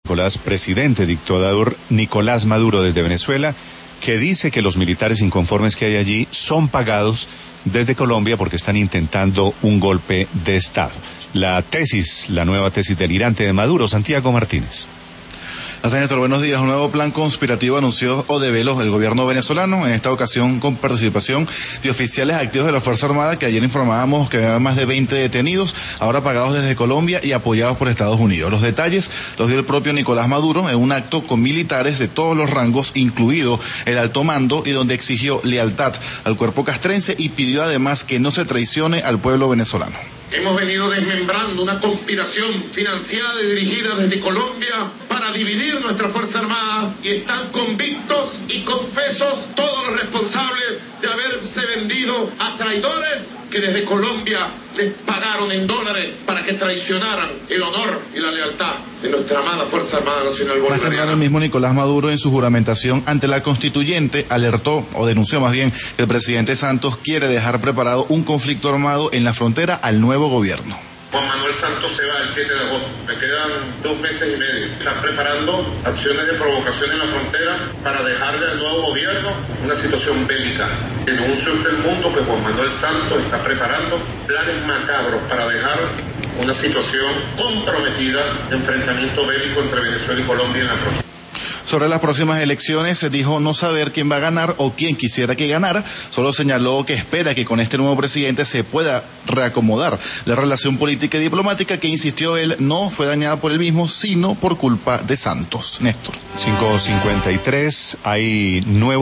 Presidente dictador Nicolás Maduro desde Venezuela, que dice que los militares inconformes que hay allí son pagados desde Colombia porque están intentando un golpe de Estado. La nueva tesis delirante de Maduro, Santiago Martínez. Néstor, buenos días. Un nuevo plan conspirativo anunció o develó el gobierno venezolano, en esta ocasión con participación de oficiales activos de la Fuerza Armada, que ayer informábamos que había más de 20 detenidos, ahora pagados desde Colombia y apoyados por Estados Unidos. Los detalles los dio el propio Nicolás Maduro en un acto con militares de todos los rangos, incluido el alto mando, y donde exigió lealtad al cuerpo castrense y pidió además que no se traicione al pueblo venezolano. Hemos venido desmembrando una conspiración financiada y dirigida desde Colombia para dividir nuestra Fuerza Armada, y están convictos y confesos todos los responsables de haberse vendido a traidores que desde Colombia les pagaron en dólares para que traicionaran el honor y la lealtad de nuestra amada Fuerza Armada Nacional Bolivariana. El mismo Nicolás Maduro, en su juramentación ante la Constituyente, alertó o denunció más bien que el presidente Santos quiere dejar preparado un conflicto armado en la frontera al nuevo gobierno. Juan Manuel Santos se va el 7 de agosto. Me quedan 2 meses y medio. Están preparando acciones de provocación en la frontera para dejarle al nuevo gobierno una situación bélica. Denuncio ante el mundo que Juan Manuel Santos está preparando planes macabros para dejar una situación comprometida de enfrentamiento bélico entre Venezuela y Colombia en la frontera. Sobre las próximas elecciones, se dijo no saber quién va a ganar o quién quisiera que ganara. Solo señaló que espera que con este nuevo presidente se pueda reacomodar la relación política y diplomática, que, insistió él, no fue dañada por él mismo, sino por culpa de Santos. Néstor. 5:53, hay nuevo